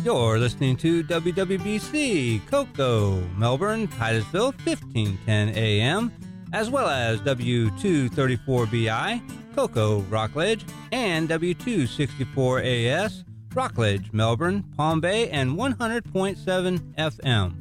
You're listening to WWBC, Cocoa, Melbourne, Titusville, 1510 AM, as well as W234BI, Cocoa, Rockledge, and W264AS, Rockledge, Melbourne, Palm Bay, and 100.7 FM.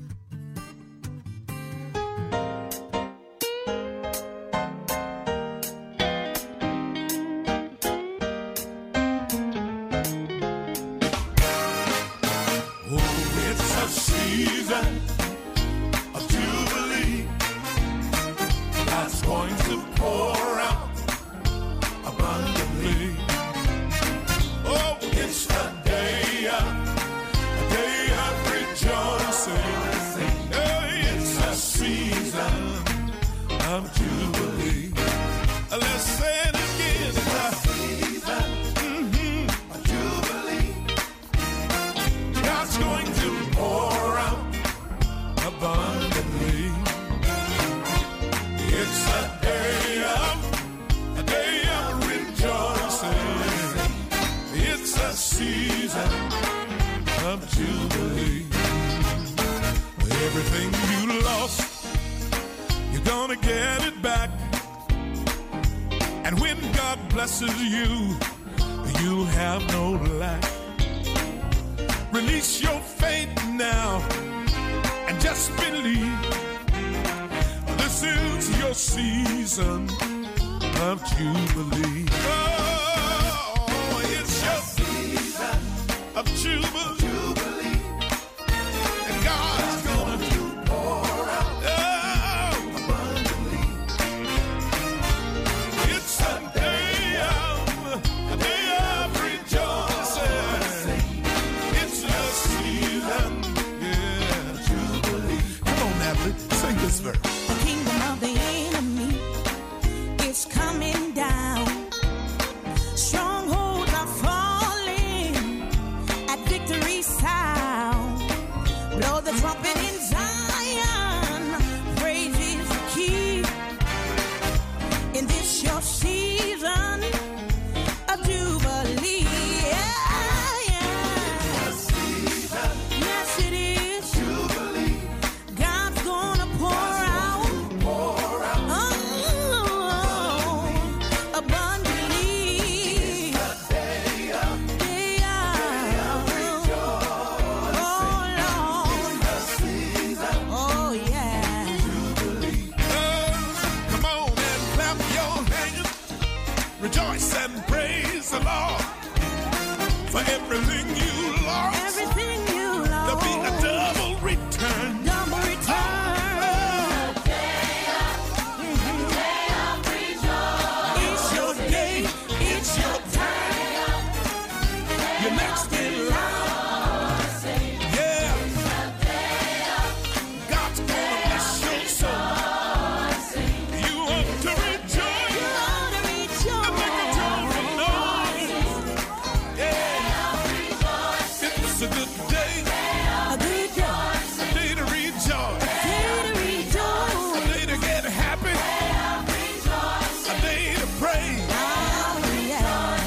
Yeah.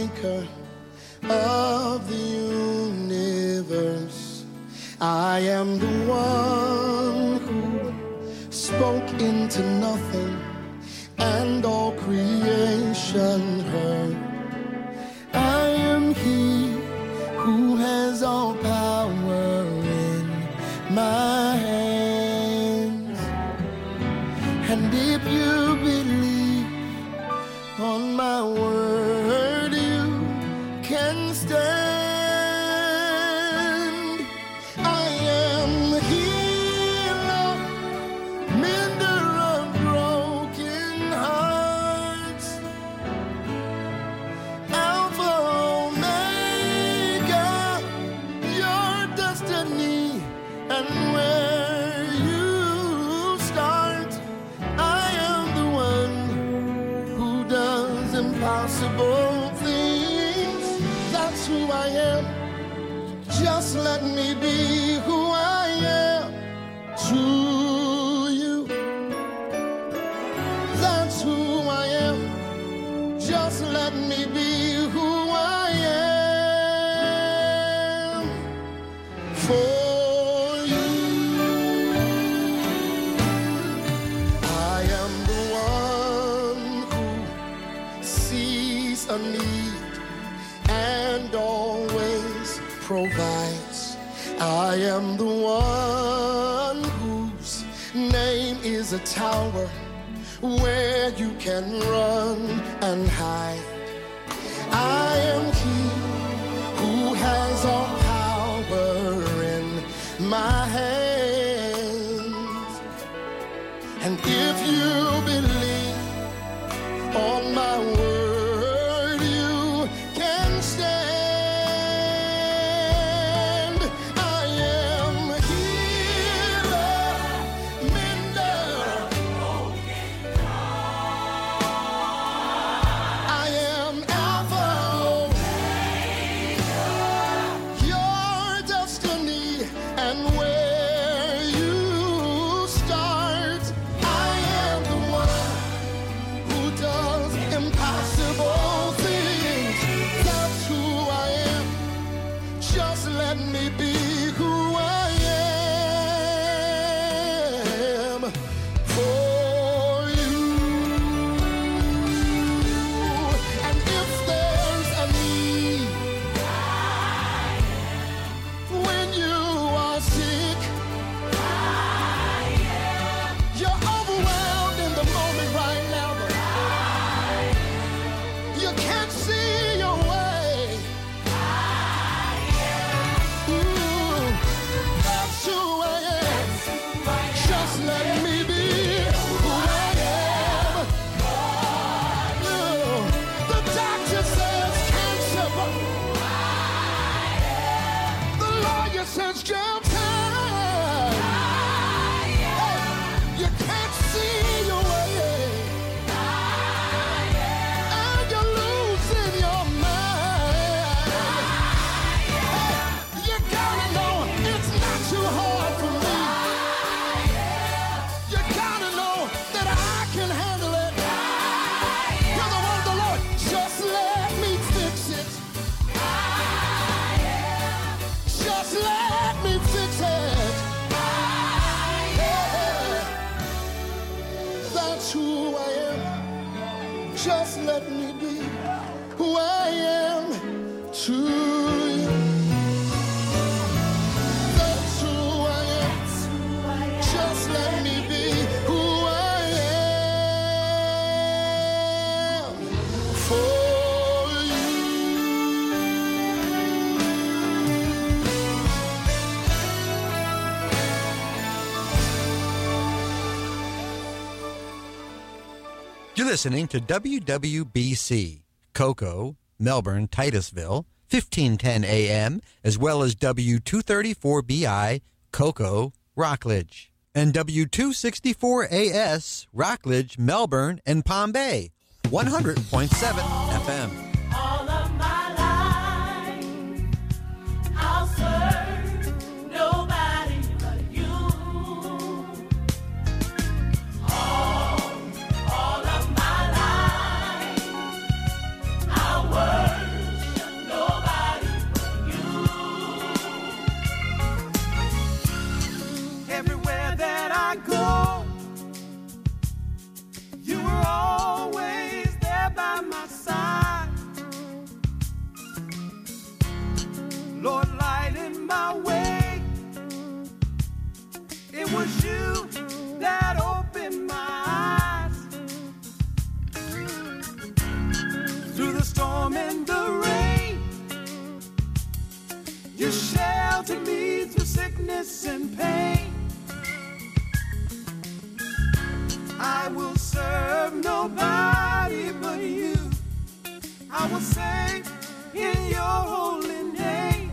maker of the universe. I am the one who spoke into nothing, and all creation heard. I am he who has all power in my hands. And if you believe on my word, you can stand. I am the healer, mender of broken hearts, Alpha, Omega, your destiny, and where you start. I am the one who does impossible things. That's who I am. Just let me be who I am to you. That's who I am. Just let me be who I am for you. I am the one who sees a need and always provides. I am the one whose name is a tower where you can run and hide. I am he who has all power in my hands. And if you believe on my word, you can stand. I am a healer, mender. I am Alpha, your destiny, and where you start. I am the one who does impossible things. That's who I am. Just let me be who I am for you. And if there's a need when you are sick, you're overwhelmed in the moment right now, but you can't see your way. Ooh, that's who I am. Just let me be who I am. Ooh, the doctor says cancer, but the lawyer says jail time. Hey, you can't see your way, and you're losing your mind. You gotta know it's not too hard for me. You gotta know that I can handle it. You're the word of the Lord. Just let me fix it. Just let me fix it. Yeah. That's who I am. Just let me be who I am to you. That's who I am. Just let me be who I am for you. You're listening to WWBC, Cocoa, Melbourne, Titusville, 1510 AM, as well as W234BI, Cocoa, Rockledge, and W264AS, Rockledge, Melbourne, and Palm Bay, 100.7 FM. All of my life, I'll serve nobody but you. All of my life, I'll work through the storm and the rain. You sheltered me through sickness and pain. I will serve nobody but you. I will sing in your holy name.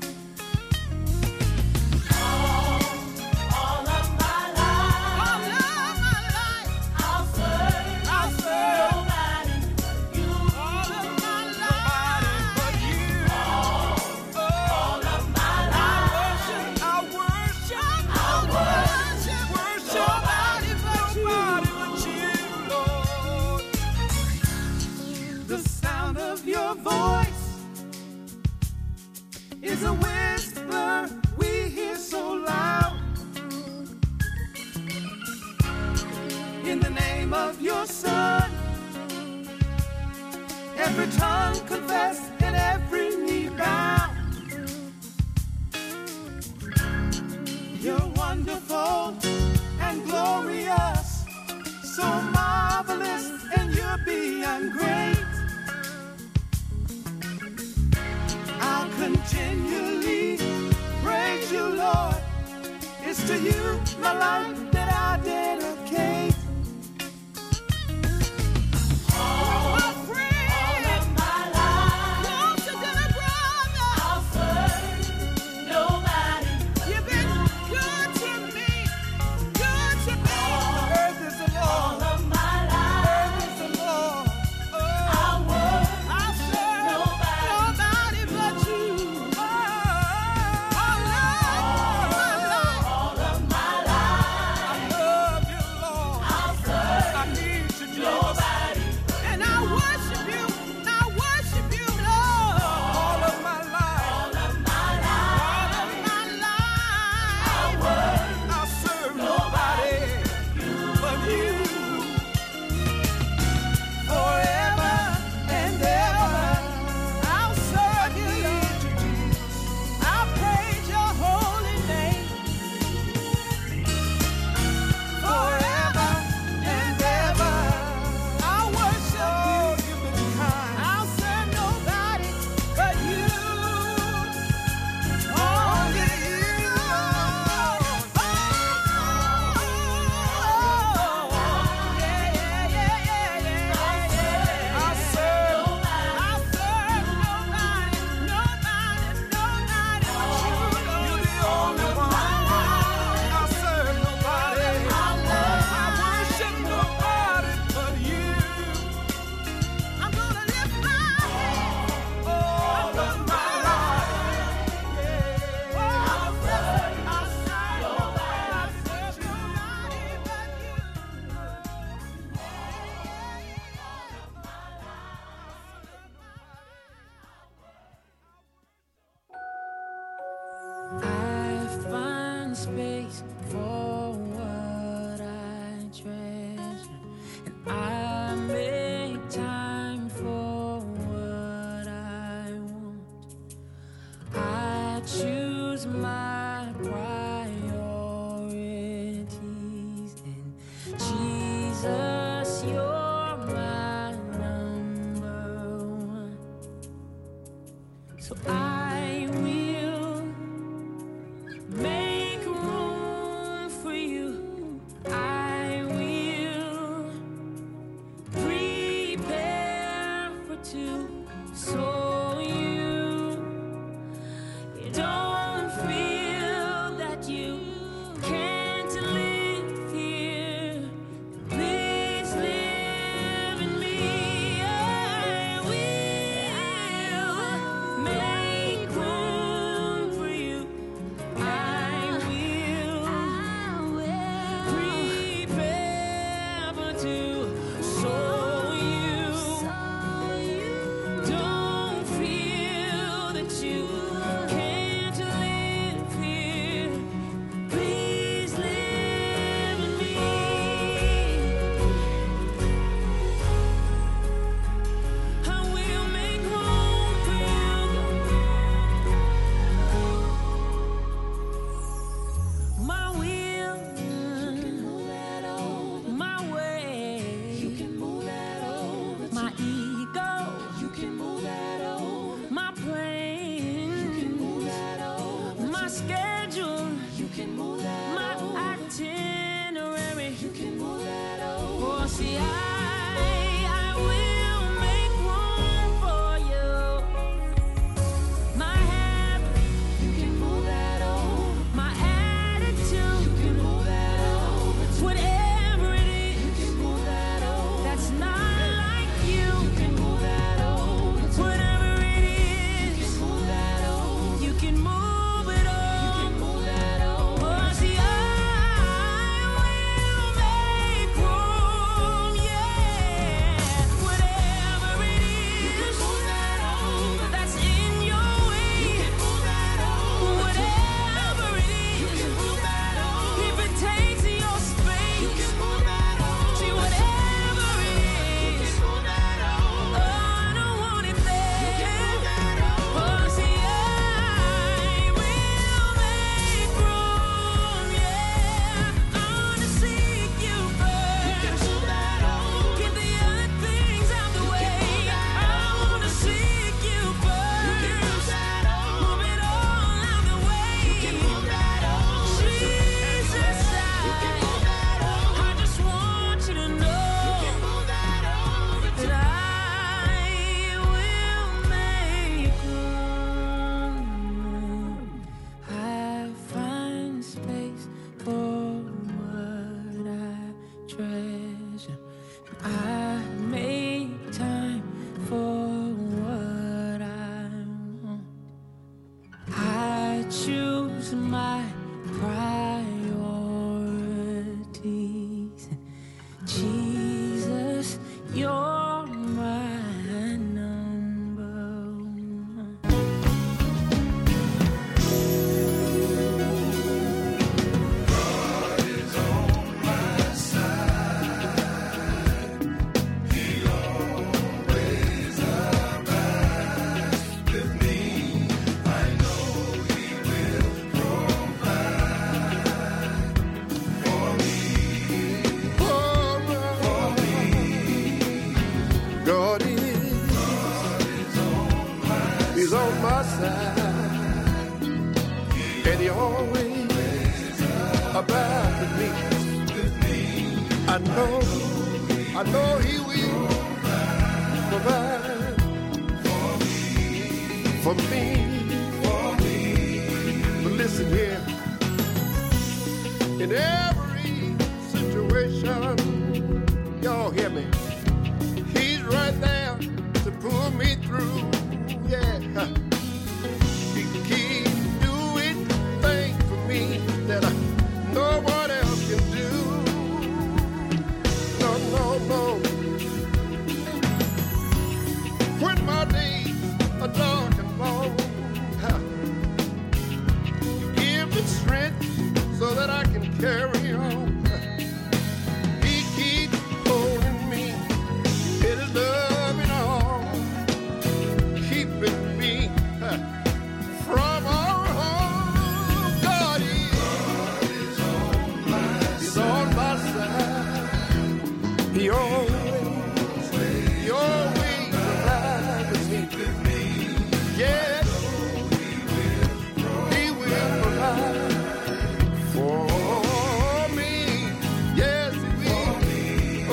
All of my life, I'll serve nobody but you. All of my life, but you. All of my life, I worship nobody but you, Lord. The sound of your voice is a whisper we hear so loud. In the name of your Son, every tongue confess and every knee bow. You're wonderful and glorious, so marvelous, and you're beyond great. I'll continually praise you, Lord. It's to you, my life, that I dedicate. all of my life, I'll serve nobody. You've been good to me, good to me. Earth is the All Lord, of my life, earth is the Lord. I'll worship I'll serve nobody but you. all of my life, I love you, Lord. I'll serve I need you, Jesus. nobody. And I worship you, Lord. All of my life, All of my life, I'll serve nobody but you. Forever and ever, I'll serve you, Jesus. I'll praise your holy name. Forever and ever, I'll worship you. I'll serve nobody but you. Only you, Lord. I'll serve nobody but you. You're the only one. I'll serve nobody. I worship nobody but you. I'm gonna lift my hands all of my life. I'll serve nobody but you. I find space for what I treasure, and I make time for what I want. I choose my priorities, and Jesus, you're my number one. So I will make room for you. I will prepare for two, so you don't feel that you can't live here. Please live in me. I will make my side, and he always abides with me. I know he will provide for me. But listen here, in every situation, y'all hear me, he's right there to pull me through. Yeah, he keeps doing things for me that no one else can do. No. When my days are dark and long, you give me strength so that I can carry on. He keeps holding me in his loving arms, keeping me from all harm. God is on my side. He always abides with me. Yes, he will provide for me. Yes, he will.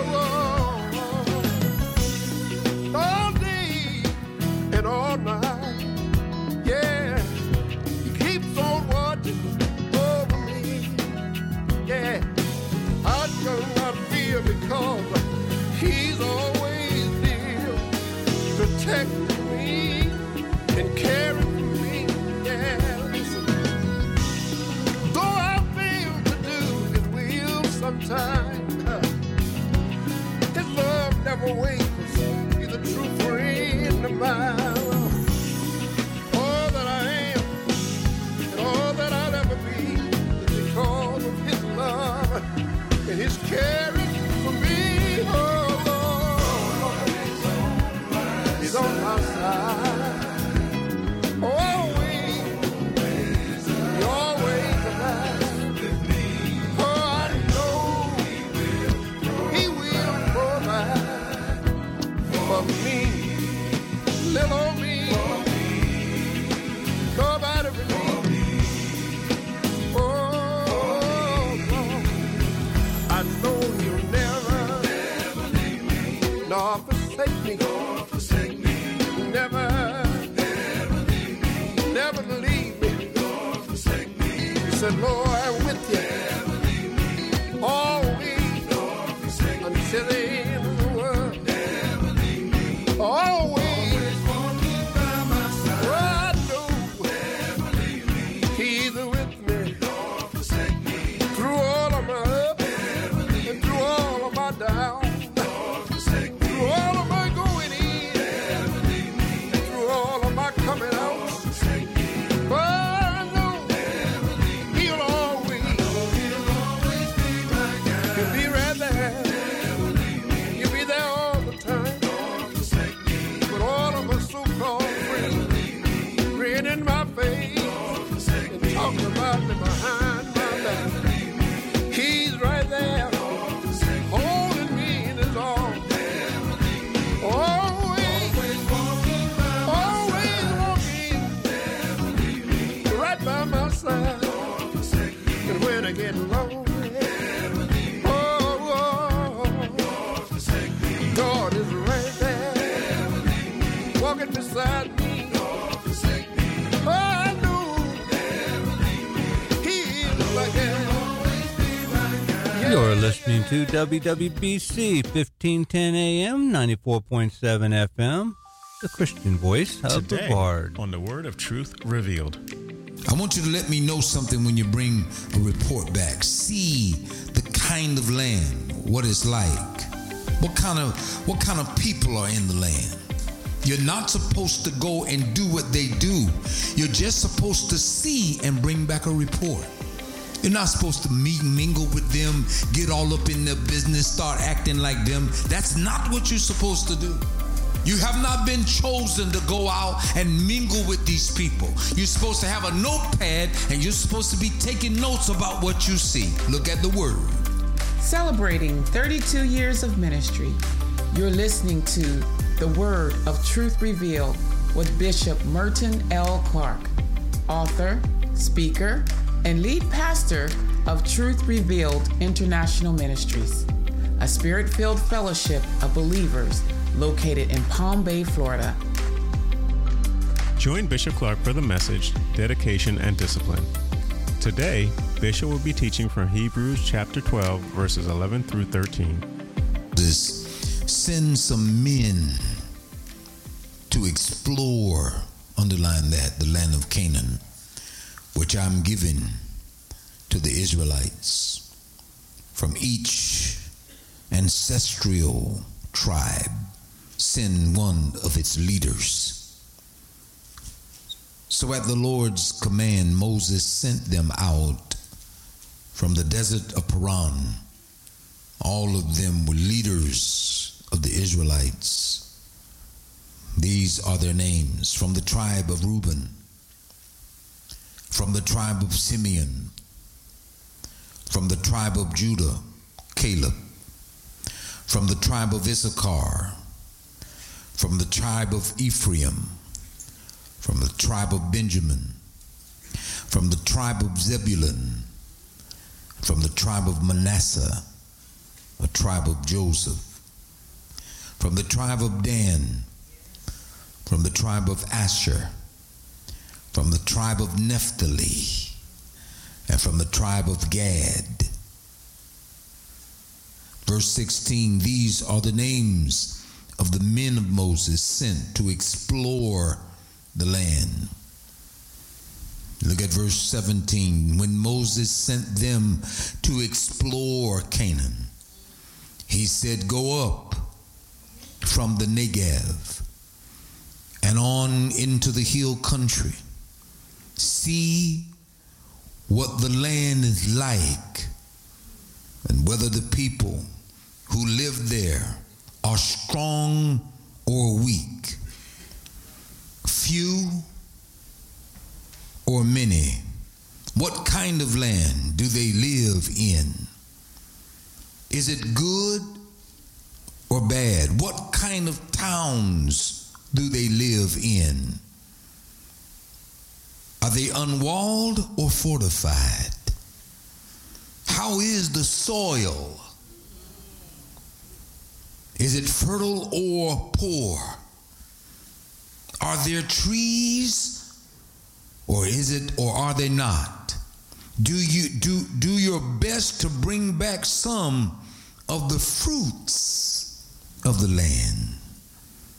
All day and all night. Yeah, he keeps on watching over me. Yeah, I shall not fear because he's always there, protecting me and caring for me. Yeah, listen. Though I fail to do his will sometimes, his love never wavers. He's a true friend of mine. All that I am and all that I'll ever be is because of his love and his caring for me. Oh, Lord, he's on my side. Always, he always abides with me. Oh, I know he will provide for me. Little me, nobody but me. Oh, Lord, I know you'll never leave me, nor forsake me. Never leave me, never leave me, nor forsake me. He said, Lord, I'm with you, never leave me, always, nor forsake me, until the end of the world, never leave me, always walking by my side. Oh, I know, never leave me, he's with me, nor forsake me, through all of my up and through all of my down, nor forsake me, through all of my going in, coming out. But I know he'll always be my guide. He'll be right there. He'll be there all the time. But all of us so-called friends grin in my face and talk about me behind my back. He's right there holding me in his arms. By my side, and when I get lonely, God is right there, walking beside me. Oh, I know He is my God. You're listening to WWBC 1510 AM, 94.7 FM, the Christian voice of Today, the Bard. On the Word of Truth Revealed. I want you to let me know something when you bring a report back. See the kind of land, what it's like. What kind of people are in the land. You're not supposed to go and do what they do. You're just supposed to see and bring back a report. You're not supposed to mingle with them, get all up in their business, start acting like them. That's not what you're supposed to do. You have not been chosen to go out and mingle with these people. You're supposed to have a notepad and you're supposed to be taking notes about what you see. Look at the Word. Celebrating 32 years of ministry, you're listening to the Word of Truth Revealed with Bishop Merton L. Clark, author, speaker, and lead pastor of Truth Revealed International Ministries, a spirit-filled fellowship of believers located in Palm Bay, Florida. Join Bishop Clark for the message, Dedication and Discipline. Today, Bishop will be teaching from Hebrews chapter 12, verses 11 through 13. Send some men to explore, underline that, the land of Canaan, which I'm giving to the Israelites. From each ancestral tribe, send one of its leaders. So at the Lord's command, Moses sent them out from the desert of Paran. All of them were leaders of the Israelites. These are their names: from the tribe of Reuben, from the tribe of Simeon, from the tribe of Judah, Caleb, from the tribe of Issachar, from the tribe of Ephraim, from the tribe of Benjamin, from the tribe of Zebulun, from the tribe of Manasseh, a tribe of Joseph, from the tribe of Dan, from the tribe of Asher, from the tribe of Naphtali, and from the tribe of Gad. Verse 16, these are the names of the men of Moses sent to explore the land. Look at verse 17. When Moses sent them to explore Canaan, he said, go up from the Negev and on into the hill country. See what the land is like, and whether the people who live there are strong or weak, few or many. What kind of land do they live in? Is it good or bad? What kind of towns do they live in? Are they unwalled or fortified? How is the soil? Is it fertile or poor? Are there trees, or are they not? Do your best to bring back some of the fruits of the land.